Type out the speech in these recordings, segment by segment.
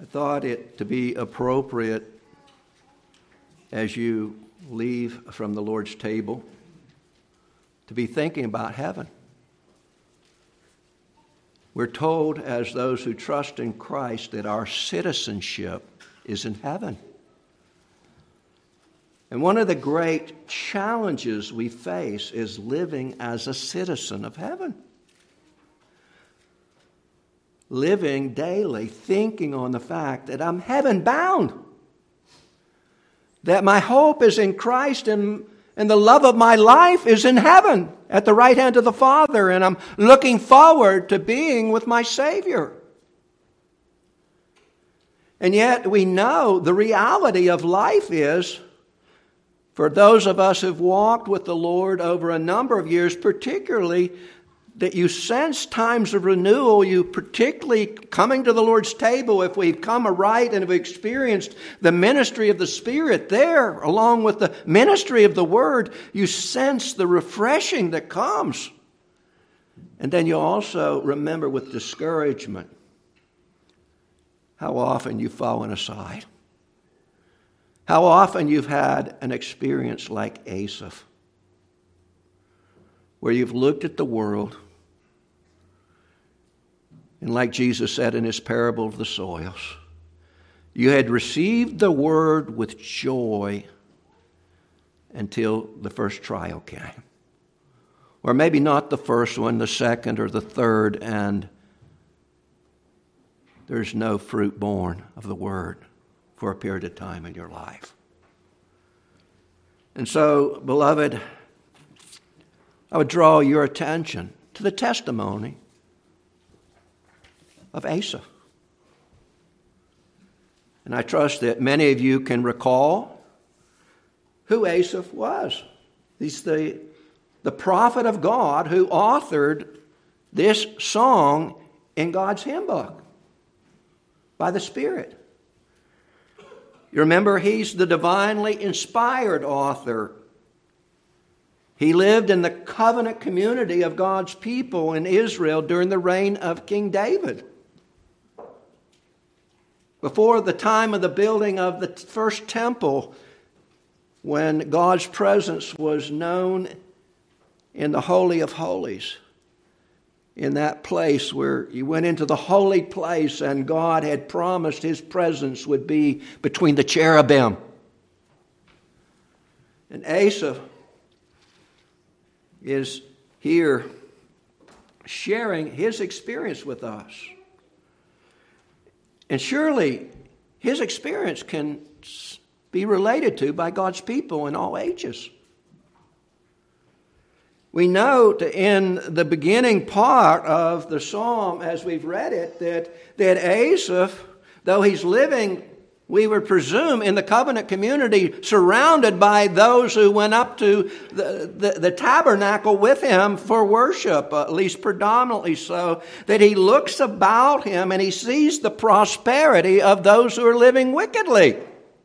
I thought it to be appropriate as you leave from the Lord's table to be thinking about heaven. We're told as those who trust in Christ that our citizenship is in heaven. And one of the great challenges we face is living as a citizen of heaven. Living daily, thinking on the fact that I'm heaven bound. That my hope is in Christ and the love of my life is in heaven at the right hand of the Father. And I'm looking forward to being with my Savior. And yet we know the reality of life is, for those of us who've walked with the Lord over a number of years, particularly that you sense times of renewal, you particularly coming to the Lord's table, if we've come aright and have experienced the ministry of the Spirit there, along with the ministry of the Word, you sense the refreshing that comes. And then you also remember with discouragement how often you've fallen aside. How often you've had an experience like Asaph, where you've looked at the world, and like Jesus said in his parable of the soils, you had received the word with joy until the first trial came. Or maybe not the first one, the second or the third, and there's no fruit born of the word for a period of time in your life. And so, beloved, I would draw your attention to the testimony of Asaph. And I trust that many of you can recall who Asaph was. He's the prophet of God who authored this song in God's hymn book by the Spirit. You remember, he's the divinely inspired author. He lived in the covenant community of God's people in Israel during the reign of King David. Before the time of the building of the first temple, when God's presence was known in the Holy of Holies, in that place where you went into the holy place and God had promised his presence would be between the cherubim. And Asaph is here sharing his experience with us. And surely his experience can be related to by God's people in all ages. We note in the beginning part of the psalm, as we've read it, that Asaph, though he's living, we would presume, in the covenant community, surrounded by those who went up to the tabernacle with him for worship, at least predominantly so, that he looks about him and he sees the prosperity of those who are living wickedly.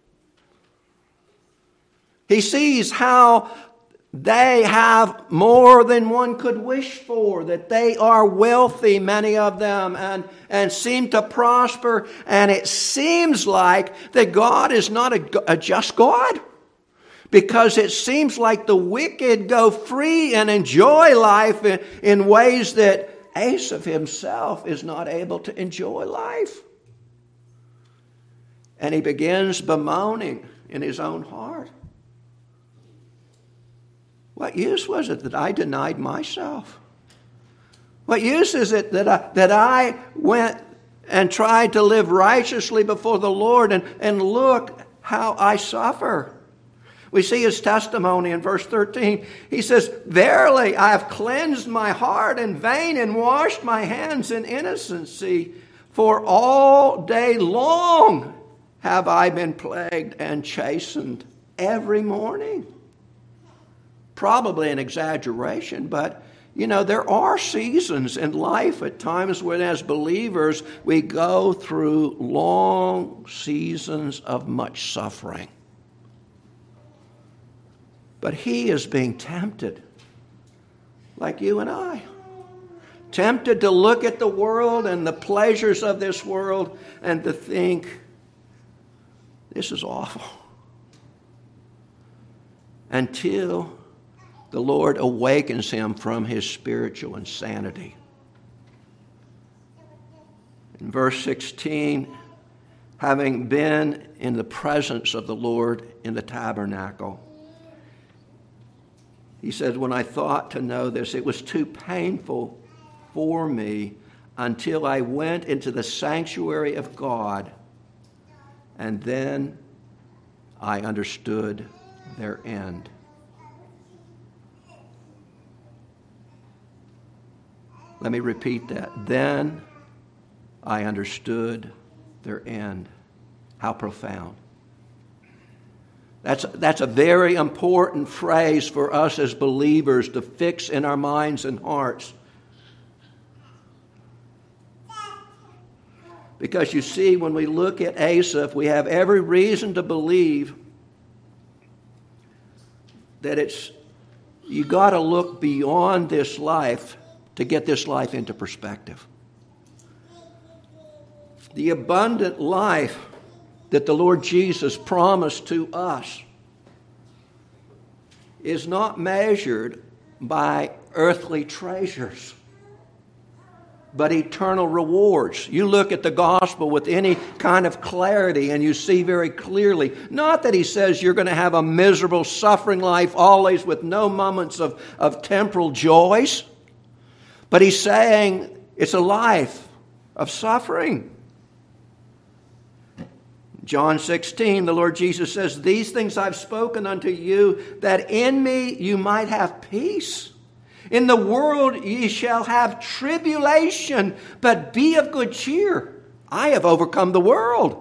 He sees how they have more than one could wish for, that they are wealthy, many of them, and seem to prosper. And it seems like that God is not a just God, because it seems like the wicked go free and enjoy life in ways that Asaph himself is not able to enjoy life. And he begins bemoaning in his own heart. What use was it that I denied myself? What use is it that I went and tried to live righteously before the Lord, and look how I suffer? We see his testimony in verse 13. He says, "Verily, I have cleansed my heart in vain and washed my hands in innocency. For all day long have I been plagued and chastened every morning." Probably an exaggeration, but there are seasons in life at times when, as believers, we go through long seasons of much suffering. But he is being tempted, like you and I, tempted to look at the world and the pleasures of this world and to think, this is awful. Until the Lord awakens him from his spiritual insanity. In verse 16, having been in the presence of the Lord in the tabernacle, he said, when I thought to know this, it was too painful for me until I went into the sanctuary of God, and then I understood their end. Let me repeat that. Then I understood their end. How profound. That's a very important phrase for us as believers to fix in our minds and hearts. Because you see, when we look at Asaph, we have every reason to believe that you got to look beyond this life to get this life into perspective. The abundant life that the Lord Jesus promised to us is not measured by earthly treasures, but eternal rewards. You look at the gospel with any kind of clarity and you see very clearly, not that he says you're going to have a miserable, suffering life always with no moments of temporal joys, but he's saying it's a life of suffering. John 16, the Lord Jesus says, these things I've spoken unto you, that in me you might have peace. In the world ye shall have tribulation, but be of good cheer. I have overcome the world.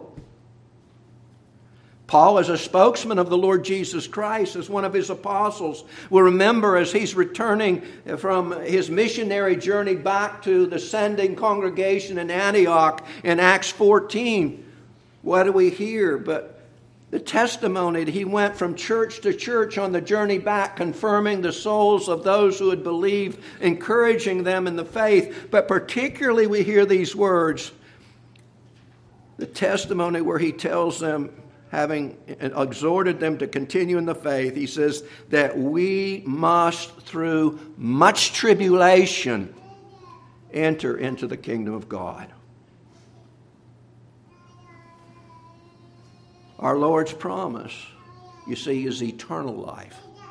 Paul, as a spokesman of the Lord Jesus Christ, as one of his apostles, will remember as he's returning from his missionary journey back to the sending congregation in Antioch in Acts 14. What do we hear but the testimony that he went from church to church on the journey back, confirming the souls of those who had believed, encouraging them in the faith. But particularly we hear these words, the testimony where he tells them, having exhorted them to continue in the faith, he says that we must, through much tribulation, enter into the kingdom of God. Our Lord's promise, you see, is eternal life.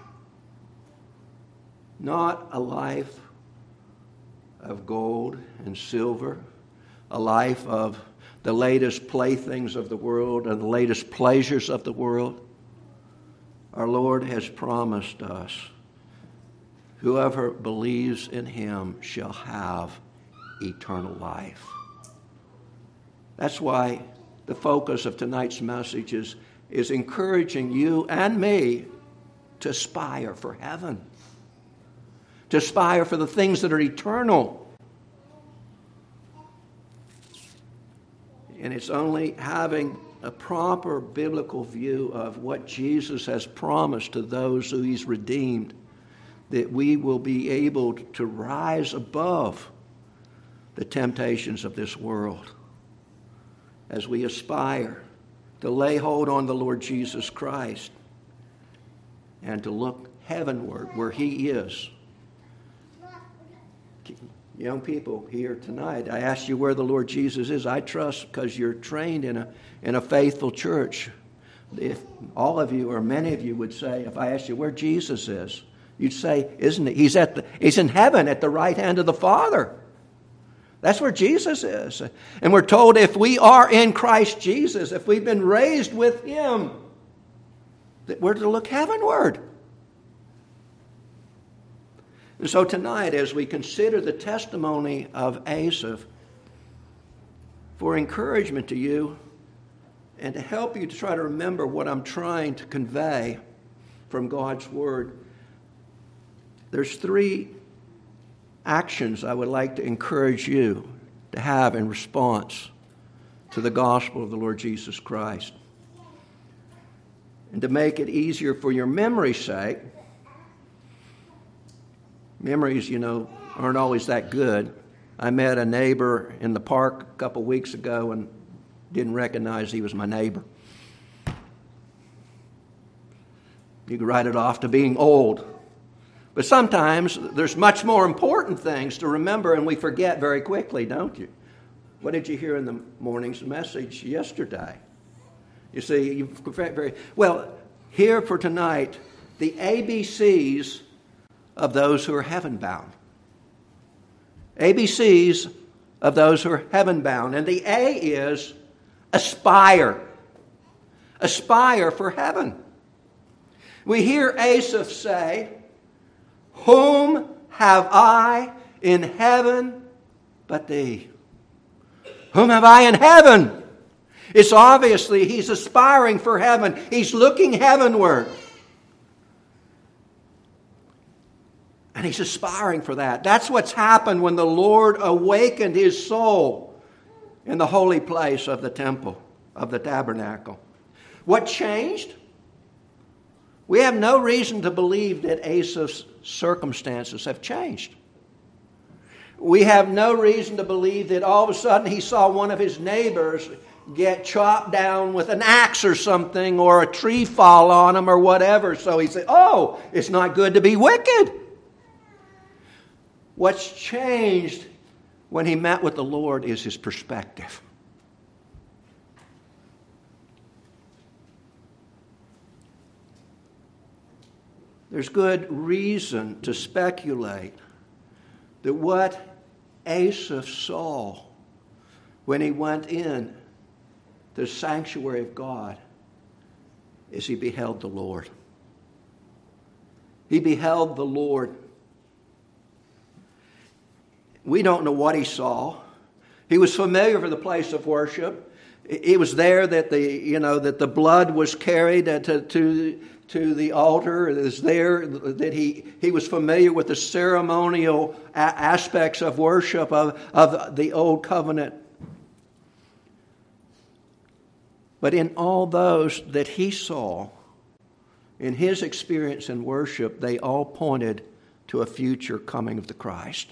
Not a life of gold and silver, a life of the latest playthings of the world and the latest pleasures of the world. Our Lord has promised us, whoever believes in him shall have eternal life. That's why the focus of tonight's message is encouraging you and me to aspire for heaven, to aspire for the things that are eternal. And it's only having a proper biblical view of what Jesus has promised to those who he's redeemed that we will be able to rise above the temptations of this world as we aspire to lay hold on the Lord Jesus Christ and to look heavenward where he is. Young people here tonight, I asked you where the Lord Jesus is. I trust because you're trained in a faithful church. If all of you or many of you would say, if I asked you where Jesus is, you'd say, isn't he? He's in heaven at the right hand of the Father. That's where Jesus is. And we're told if we are in Christ Jesus, if we've been raised with him, that we're to look heavenward. And so tonight, as we consider the testimony of Asaph, for encouragement to you and to help you to try to remember what I'm trying to convey from God's Word, there's three actions I would like to encourage you to have in response to the gospel of the Lord Jesus Christ. And to make it easier for your memory's sake, memories, aren't always that good. I met a neighbor in the park a couple weeks ago and didn't recognize he was my neighbor. You could write it off to being old. But sometimes there's much more important things to remember, and we forget very quickly, don't you? What did you hear in the morning's message yesterday? You see, you forget very well. Here for tonight, the ABCs of those who are heaven-bound. ABCs of those who are heaven-bound. And the A is aspire. Aspire for heaven. We hear Asaph say, "Whom have I in heaven but thee?" Whom have I in heaven? It's obviously he's aspiring for heaven. He's looking heavenward. And he's aspiring for that. That's what's happened when the Lord awakened his soul in the holy place of the temple, of the tabernacle. What changed? We have no reason to believe that Asaph's circumstances have changed. We have no reason to believe that all of a sudden he saw one of his neighbors get chopped down with an axe or something, or a tree fall on him or whatever. So he said, "Oh, it's not good to be wicked." What's changed when he met with the Lord is his perspective. There's good reason to speculate that what Asaph saw when he went in the sanctuary of God is he beheld the Lord. He beheld the Lord. We don't know what he saw. He was familiar with the place of worship. It was there that the blood was carried to the altar. It was there that he was familiar with the ceremonial aspects of worship of the old covenant. But in all those that he saw, in his experience in worship, they all pointed to a future coming of the Christ.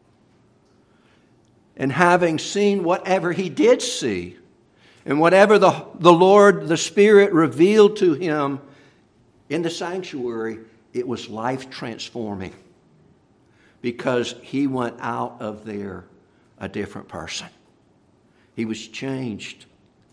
And having seen whatever he did see, and whatever the Lord, the Spirit, revealed to him in the sanctuary, it was life transforming. Because he went out of there a different person. He was changed.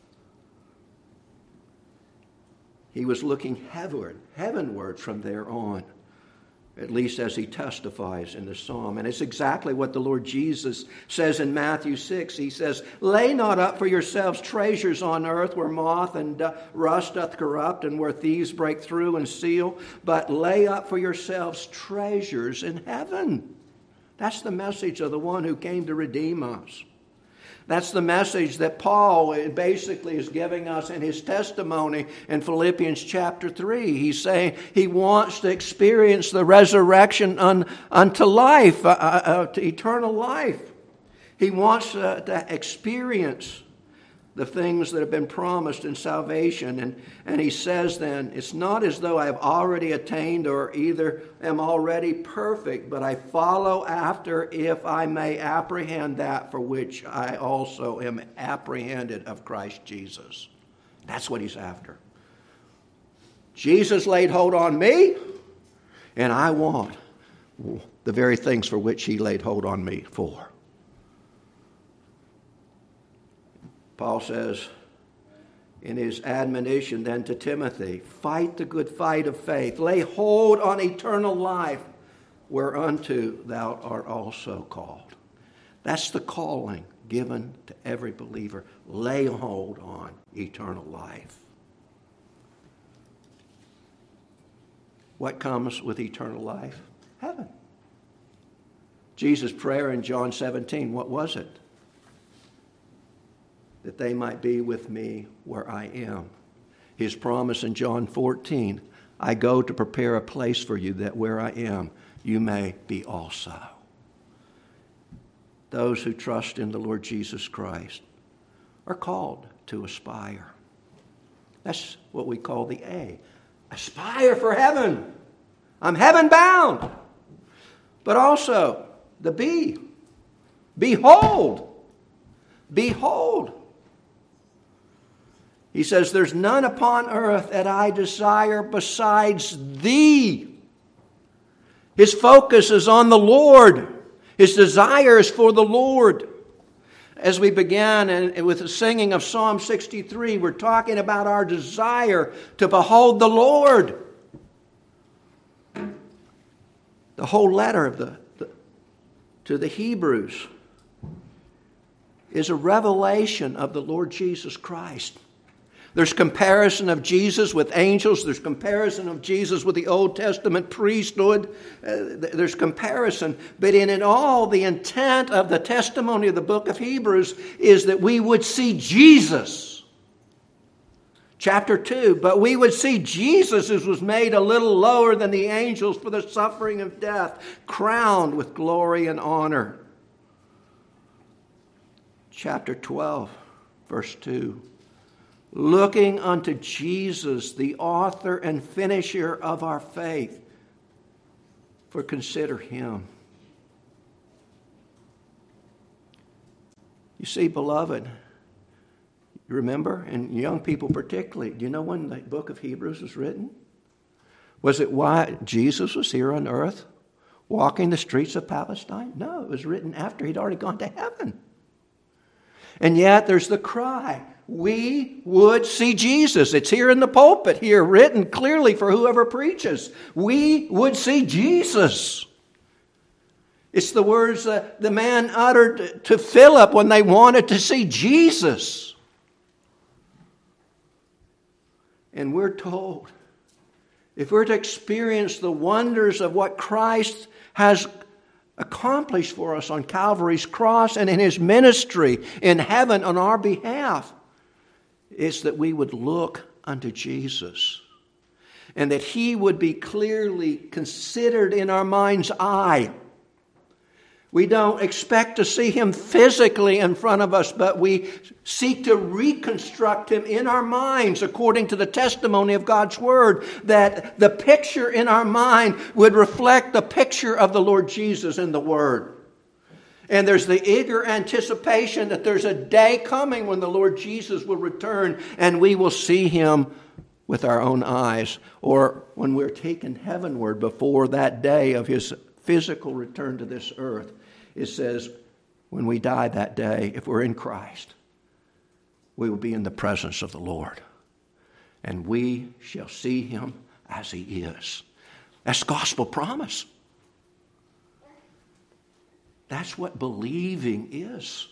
He was looking heavenward from there on. At least as he testifies in the psalm. And it's exactly what the Lord Jesus says in Matthew 6. He says, "Lay not up for yourselves treasures on earth where moth and rust doth corrupt and where thieves break through and steal, but lay up for yourselves treasures in heaven." That's the message of the one who came to redeem us. That's the message that Paul basically is giving us in his testimony in Philippians chapter 3. He's saying he wants to experience the resurrection unto life, to eternal life. He wants to experience the things that have been promised in salvation. And he says then, it's not as though I have already attained or either am already perfect, but I follow after if I may apprehend that for which I also am apprehended of Christ Jesus. That's what he's after. Jesus laid hold on me, and I want the very things for which he laid hold on me for. Paul says in his admonition then to Timothy, "Fight the good fight of faith. Lay hold on eternal life, whereunto thou art also called." That's the calling given to every believer. Lay hold on eternal life. What comes with eternal life? Heaven. Jesus' prayer in John 17, what was it? That they might be with me where I am. His promise in John 14, "I go to prepare a place for you, that where I am, you may be also." Those who trust in the Lord Jesus Christ are called to aspire. That's what we call the A. Aspire for heaven. I'm heaven bound. But also the B. Behold! Behold! He says, there's none upon earth that I desire besides thee. His focus is on the Lord. His desire is for the Lord. As we began with the singing of Psalm 63, we're talking about our desire to behold the Lord. The whole letter to the Hebrews is a revelation of the Lord Jesus Christ. There's comparison of Jesus with angels. There's comparison of Jesus with the Old Testament priesthood. There's comparison. But in it all, the intent of the testimony of the book of Hebrews is that we would see Jesus. Chapter 2, but we would see Jesus as was made a little lower than the angels for the suffering of death, crowned with glory and honor. Chapter 12, verse 2. Looking unto Jesus, the author and finisher of our faith. For consider him. You see, beloved, you remember, and young people particularly, do you know when the book of Hebrews was written? Was it why Jesus was here on earth, walking the streets of Palestine? No, it was written after he'd already gone to heaven. And yet there's the cry, we would see Jesus. It's here in the pulpit here, written clearly for whoever preaches. We would see Jesus. It's the words the man uttered to Philip when they wanted to see Jesus. And we're told, if we're to experience the wonders of what Christ has accomplished for us on Calvary's cross and in his ministry in heaven on our behalf, is that we would look unto Jesus and that he would be clearly considered in our mind's eye. We don't expect to see him physically in front of us, but we seek to reconstruct him in our minds according to the testimony of God's Word, that the picture in our mind would reflect the picture of the Lord Jesus in the Word. And there's the eager anticipation that there's a day coming when the Lord Jesus will return and we will see him with our own eyes, or when we're taken heavenward before that day of his physical return to this earth. It says, when we die that day, if we're in Christ, we will be in the presence of the Lord. And we shall see him as he is. That's gospel promise. That's what believing is.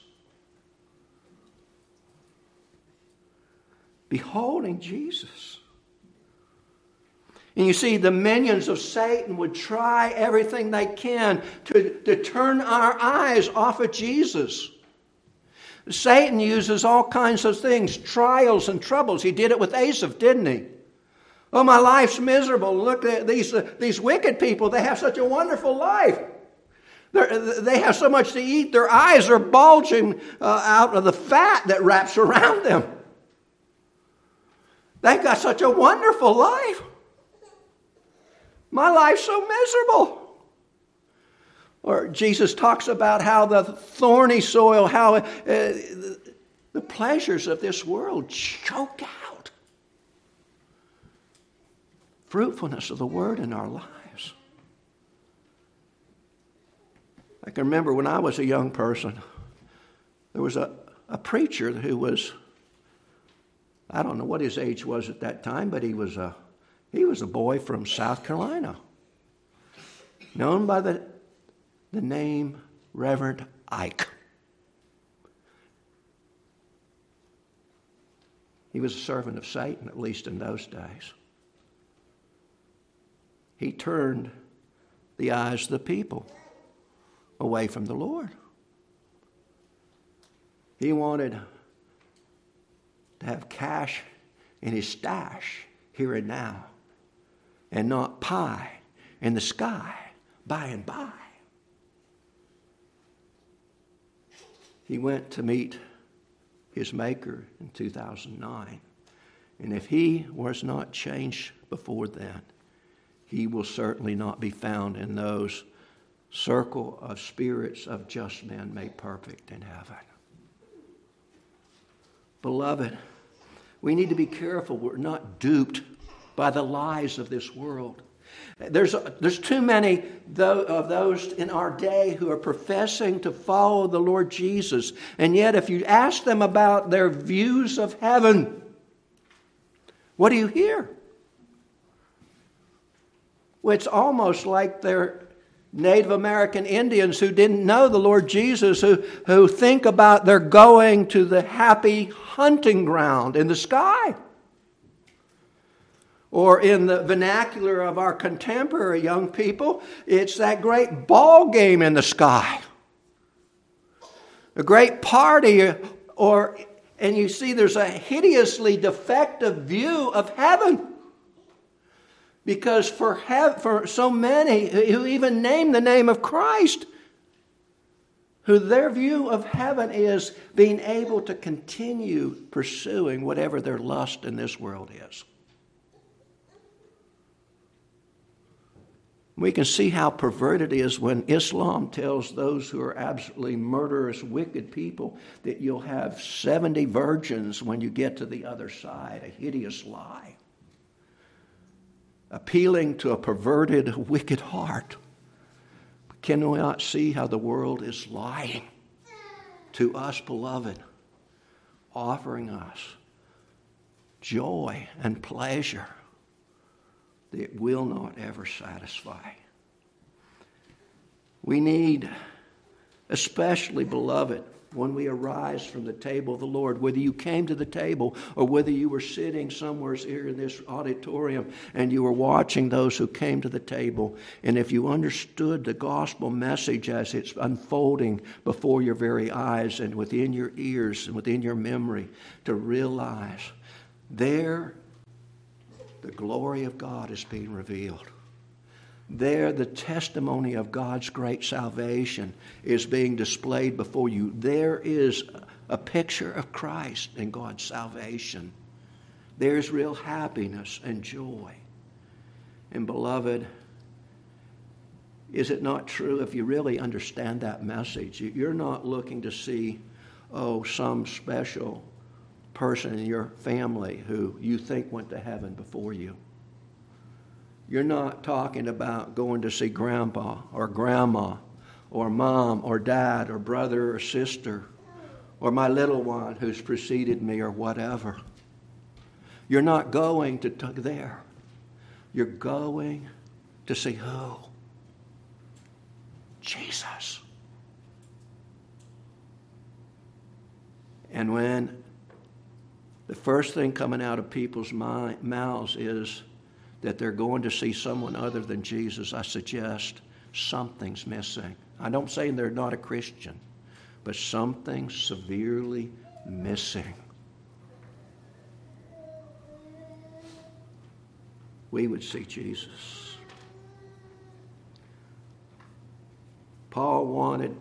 Beholding Jesus. And you see, the minions of Satan would try everything they can to turn our eyes off of Jesus. Satan uses all kinds of things, trials and troubles. He did it with Asaph, didn't he? Oh, my life's miserable. Look at these wicked people. They have such a wonderful life. They have so much to eat. Their eyes are bulging out of the fat that wraps around them. They've got such a wonderful life. My life's so miserable. Or Jesus talks about how the thorny soil, how the pleasures of this world choke out fruitfulness of the Word in our lives. I can remember when I was a young person, there was a preacher who was, I don't know what his age was at that time, but he was a boy from South Carolina, known by the name Reverend Ike. He was a servant of Satan, at least in those days. He turned the eyes of the people away from the Lord. He wanted to have cash in his stash here and now, and not pie in the sky by and by. He went to meet his Maker in 2009. And if he was not changed before then, he will certainly not be found in those circle of spirits of just men made perfect in heaven. Beloved, we need to be careful we're not duped by the lies of this world. There's too many of those in our day who are professing to follow the Lord Jesus. And yet if you ask them about their views of heaven, what do you hear? Well, it's almost like they're Native American Indians who didn't know the Lord Jesus, who think about they're going to the happy hunting ground in the sky. Or in the vernacular of our contemporary young people, it's that great ball game in the sky. A great party, and you see there's a hideously defective view of heaven. Because for so many who even name the name of Christ, who their view of heaven is being able to continue pursuing whatever their lust in this world is. We can see how perverted it is when Islam tells those who are absolutely murderous, wicked people that you'll have 70 virgins when you get to the other side. A hideous lie. Appealing to a perverted, wicked heart. Can we not see how the world is lying to us, beloved, offering us joy and pleasure that will not ever satisfy? We need, especially, beloved, when we arise from the table of the Lord, whether you came to the table or whether you were sitting somewhere here in this auditorium and you were watching those who came to the table, and if you understood the gospel message as it's unfolding before your very eyes and within your ears and within your memory, to realize there the glory of God is being revealed. There, the testimony of God's great salvation is being displayed before you. There is a picture of Christ and God's salvation. There's real happiness and joy. And beloved, is it not true if you really understand that message? You're not looking to see, some special person in your family who you think went to heaven before you. You're not talking about going to see grandpa or grandma or mom or dad or brother or sister or my little one who's preceded me or whatever. You're not going to there. You're going to see who? Jesus. And when the first thing coming out of people's mouths is that they're going to see someone other than Jesus, I suggest something's missing. I don't say they're not a Christian, but something's severely missing. We would see Jesus. Paul wanted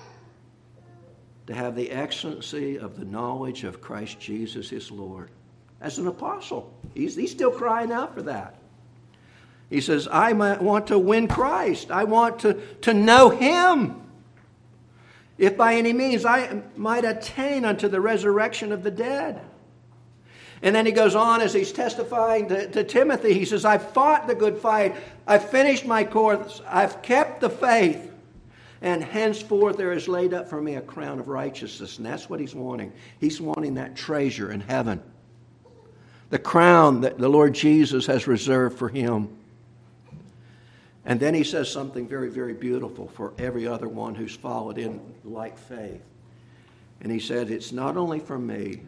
to have the excellency of the knowledge of Christ Jesus his Lord. As an apostle, he's still crying out for that. He says, I want to win Christ. I want to know him. If by any means I might attain unto the resurrection of the dead. And then he goes on as he's testifying to Timothy. He says, I've fought the good fight. I've finished my course. I've kept the faith. And henceforth there is laid up for me a crown of righteousness. And that's what he's wanting. He's wanting that treasure in heaven. The crown that the Lord Jesus has reserved for him. And then he says something very, very beautiful for every other one who's followed in like faith. And he said, it's not only for me,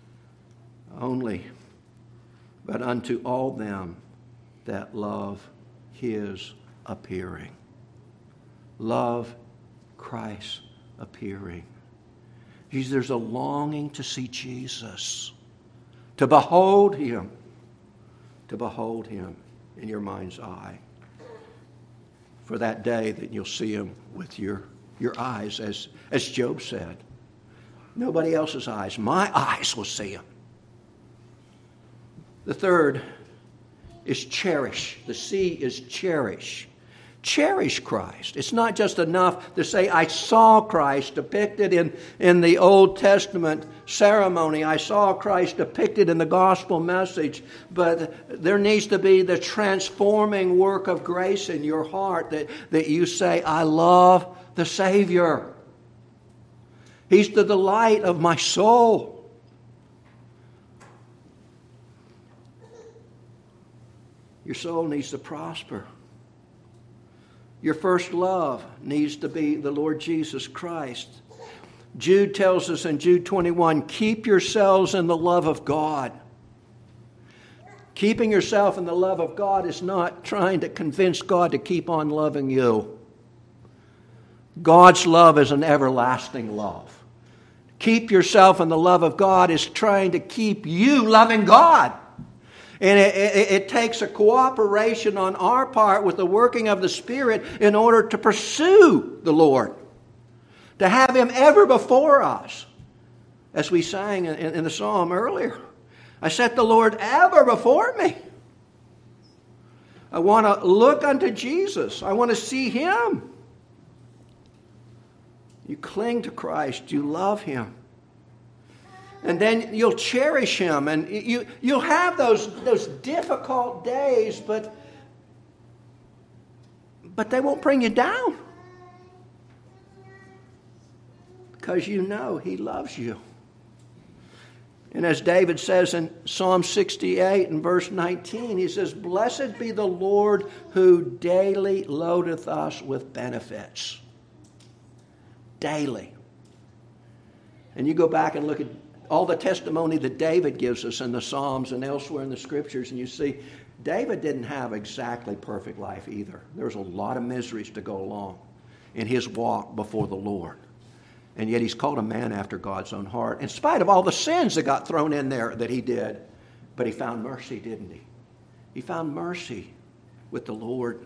but unto all them that love his appearing. Love Christ appearing. There's a longing to see Jesus, to behold him in your mind's eye. For that day that you'll see him with your eyes, as Job said. Nobody else's eyes. My eyes will see him. The third is cherish. The C is cherish. Cherish Christ. It's not just enough to say, I saw Christ depicted in the Old Testament ceremony. I saw Christ depicted in the gospel message. But there needs to be the transforming work of grace in your heart that you say, I love the Savior. He's the delight of my soul. Your soul needs to prosper. Your first love needs to be the Lord Jesus Christ. Jude tells us in Jude 21, keep yourselves in the love of God. Keeping yourself in the love of God is not trying to convince God to keep on loving you. God's love is an everlasting love. Keep yourself in the love of God is trying to keep you loving God. And it takes a cooperation on our part with the working of the Spirit in order to pursue the Lord. To have Him ever before us. As we sang in the psalm earlier. I set the Lord ever before me. I want to look unto Jesus. I want to see Him. You cling to Christ. You love Him. And then you'll cherish Him. And you'll have those difficult days, but they won't bring you down. Because you know He loves you. And as David says in Psalm 68 and verse 19, he says, blessed be the Lord who daily loadeth us with benefits. Daily. And you go back and look at all the testimony that David gives us in the Psalms and elsewhere in the Scriptures, and you see David didn't have exactly perfect life either. There was a lot of miseries to go along in his walk before the Lord. And yet he's called a man after God's own heart, in spite of all the sins that got thrown in there that he did. But he found mercy, didn't he? He found mercy with the Lord.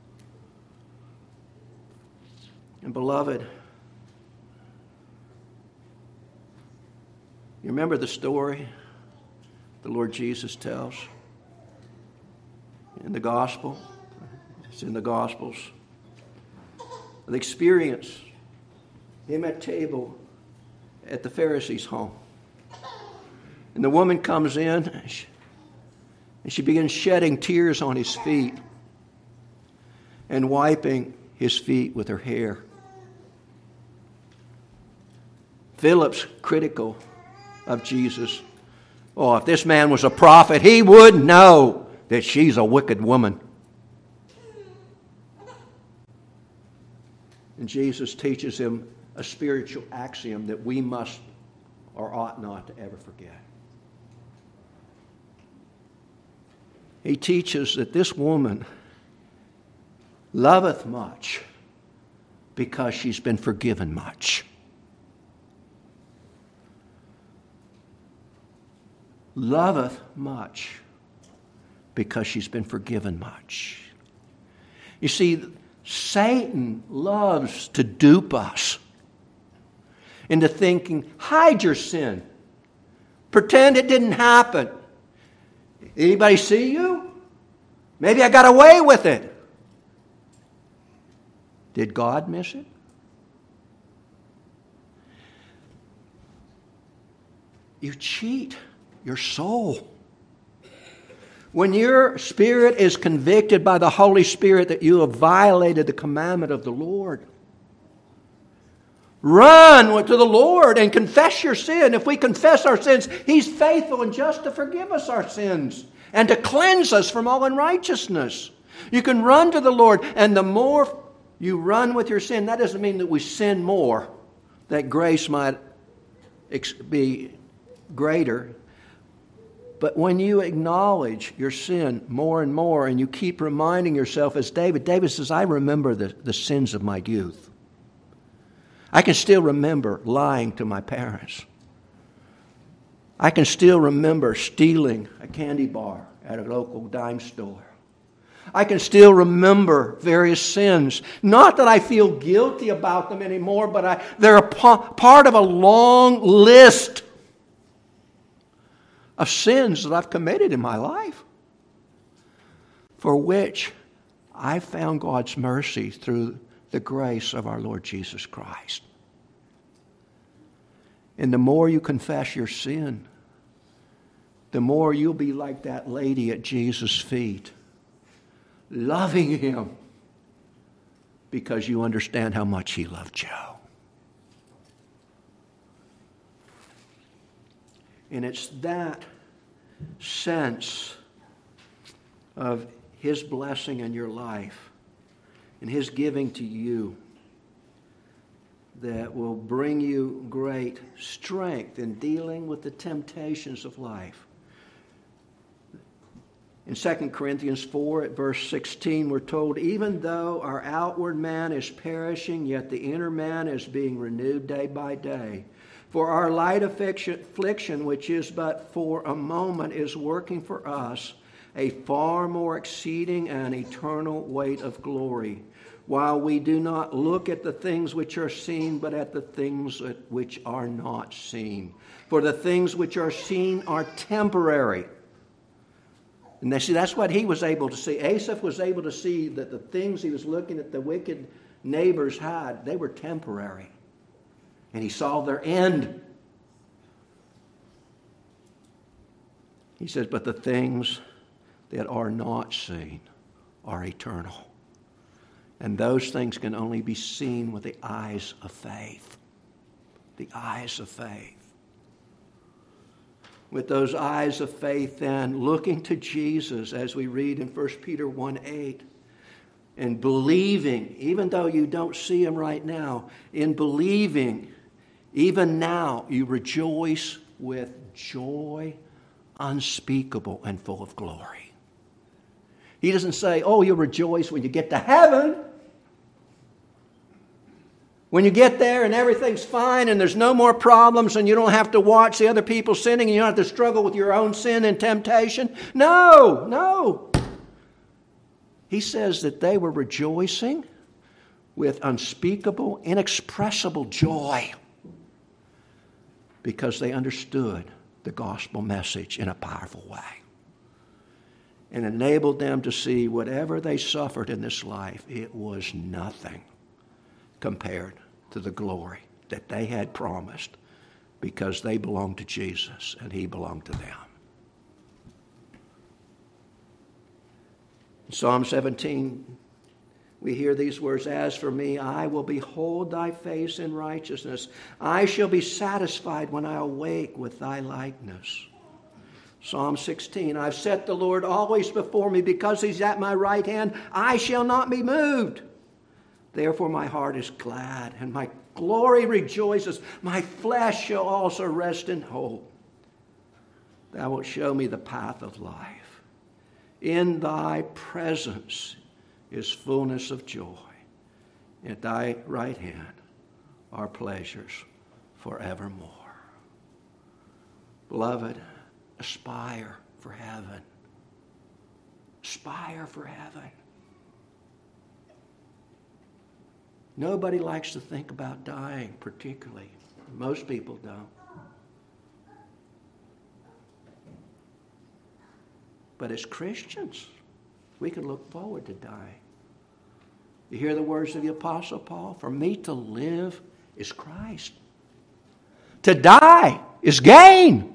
And beloved, you remember the story the Lord Jesus tells in the gospel? It's in the Gospels. The experience, Him at table at the Pharisee's home. And the woman comes in and she begins shedding tears on His feet and wiping His feet with her hair. Philip's critical of Jesus. Oh, if this man was a prophet, he would know that she's a wicked woman. And Jesus teaches him a spiritual axiom that we must or ought not to ever forget. He teaches that this woman loveth much because she's been forgiven much. Loveth much because she's been forgiven much. You see, Satan loves to dupe us into thinking, hide your sin. Pretend it didn't happen. Anybody see you? Maybe I got away with it. Did God miss it? You cheat your soul. When your spirit is convicted by the Holy Spirit that you have violated the commandment of the Lord, run to the Lord and confess your sin. If we confess our sins, He's faithful and just to forgive us our sins and to cleanse us from all unrighteousness. You can run to the Lord, and the more you run with your sin, that doesn't mean that we sin more, that grace might be greater. But when you acknowledge your sin more and more, and you keep reminding yourself, as David says, I remember the sins of my youth. I can still remember lying to my parents. I can still remember stealing a candy bar at a local dime store. I can still remember various sins. Not that I feel guilty about them anymore, but they're a part of a long list of sins that I've committed in my life, for which I found God's mercy through the grace of our Lord Jesus Christ. And the more you confess your sin, the more you'll be like that lady at Jesus' feet, loving him because you understand how much he loved Joe. And it's that sense of his blessing in your life and his giving to you that will bring you great strength in dealing with the temptations of life. In 2 Corinthians 4 at verse 16, we're told, even though our outward man is perishing, yet the inner man is being renewed day by day. For our light affliction, which is but for a moment, is working for us a far more exceeding and eternal weight of glory, while we do not look at the things which are seen, but at the things which are not seen. For the things which are seen are temporary. And that's what he was able to see. Asaph was able to see that the things he was looking at the wicked neighbors had, they were temporary. And he saw their end. He says, but the things that are not seen are eternal. And those things can only be seen with the eyes of faith. The eyes of faith. With those eyes of faith then, looking to Jesus as we read in 1 Peter 1:8, and believing, even though you don't see him right now, in believing, even now you rejoice with joy unspeakable and full of glory. He doesn't say, oh, you'll rejoice when you get to heaven. When you get there and everything's fine and there's no more problems and you don't have to watch the other people sinning and you don't have to struggle with your own sin and temptation. No. He says that they were rejoicing with unspeakable, inexpressible joy because they understood the gospel message in a powerful way and enabled them to see whatever they suffered in this life, it was nothing compared to the glory that they had promised because they belonged to Jesus and he belonged to them. In Psalm 17, we hear these words, as for me, I will behold thy face in righteousness. I shall be satisfied when I awake with thy likeness. Psalm 16, I've set the Lord always before me because he's at my right hand. I shall not be moved. Therefore my heart is glad, and my glory rejoices. My flesh shall also rest in hope. Thou wilt show me the path of life. In thy presence is fullness of joy. At thy right hand are pleasures forevermore. Beloved, aspire for heaven. Aspire for heaven. Nobody likes to think about dying, particularly. Most people don't. But as Christians, we can look forward to dying. You hear the words of the Apostle Paul? For me to live is Christ. To die is gain.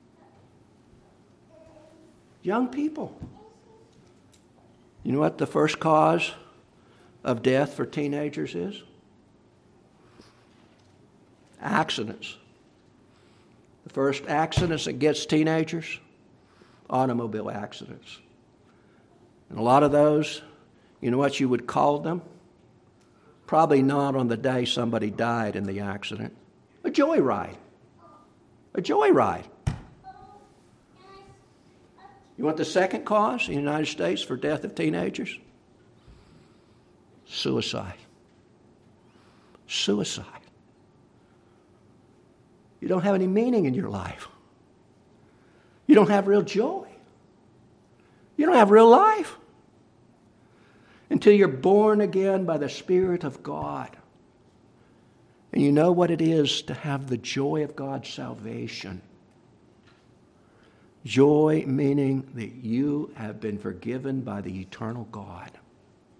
Young people. You know what the first cause of death for teenagers is? Accidents. The first accidents that gets teenagers, automobile accidents. And a lot of those, you know what you would call them? Probably not on the day somebody died in the accident. A joyride. A joyride. You want the second cause in the United States for death of teenagers? Suicide. Suicide. You don't have any meaning in your life. You don't have real joy. You don't have real life until you're born again by the Spirit of God. And you know what it is to have the joy of God's salvation. Joy meaning that you have been forgiven by the eternal God.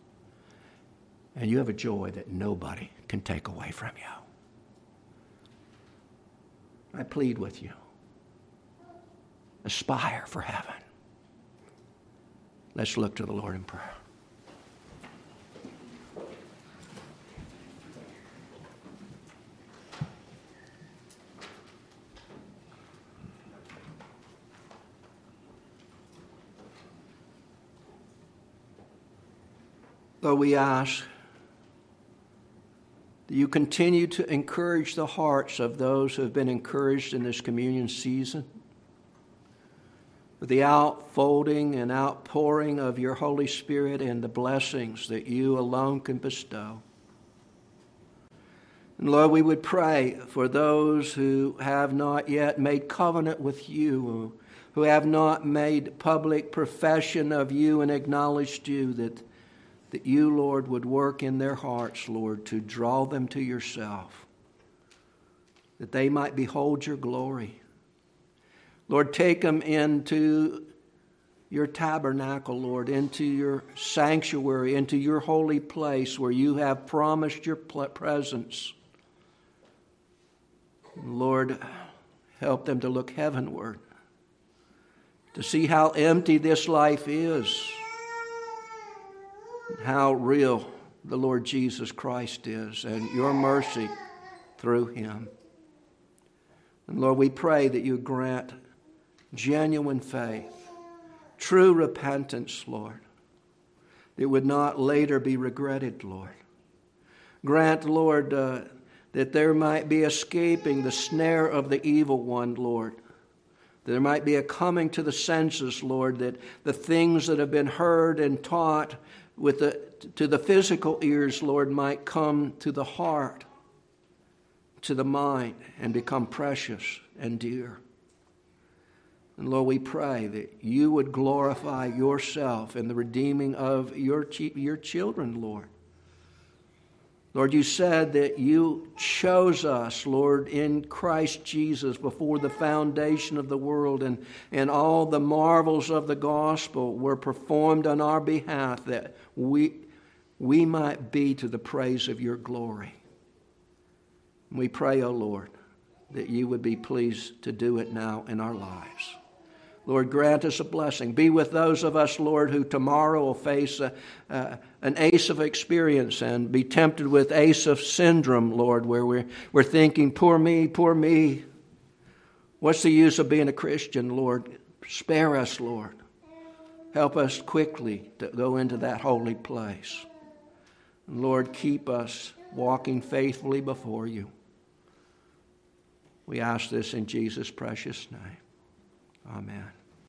And you have a joy that nobody can take away from you. I plead with you. Aspire for heaven. Let's look to the Lord in prayer. Lord, we ask that you continue to encourage the hearts of those who have been encouraged in this communion season with the outfolding and outpouring of your Holy Spirit and the blessings that you alone can bestow. And Lord, we would pray for those who have not yet made covenant with you, who have not made public profession of you and acknowledged you, that you, Lord, would work in their hearts, Lord, to draw them to yourself, that they might behold your glory. Lord, take them into your tabernacle, Lord, into your sanctuary, into your holy place where you have promised your presence. Lord, help them to look heavenward, to see how empty this life is, how real the Lord Jesus Christ is, and your mercy through him. And Lord, we pray that you grant genuine faith, true repentance, Lord, that would not later be regretted, Lord. Grant, Lord, that there might be escaping the snare of the evil one, Lord. There might be a coming to the senses, Lord, that the things that have been heard and taught to the physical ears, Lord, might come to the heart, to the mind, and become precious and dear. And Lord, we pray that you would glorify yourself in the redeeming of your children, Lord. Lord, you said that you chose us, Lord, in Christ Jesus before the foundation of the world, and all the marvels of the gospel were performed on our behalf, that we might be to the praise of your glory. We pray, O Lord, that you would be pleased to do it now in our lives. Lord, grant us a blessing. Be with those of us, Lord, who tomorrow will face an Asaph experience and be tempted with Asaph syndrome, Lord, where we're thinking, poor me, poor me. What's the use of being a Christian, Lord? Spare us, Lord. Help us quickly to go into that holy place. And Lord, keep us walking faithfully before you. We ask this in Jesus' precious name. Amen.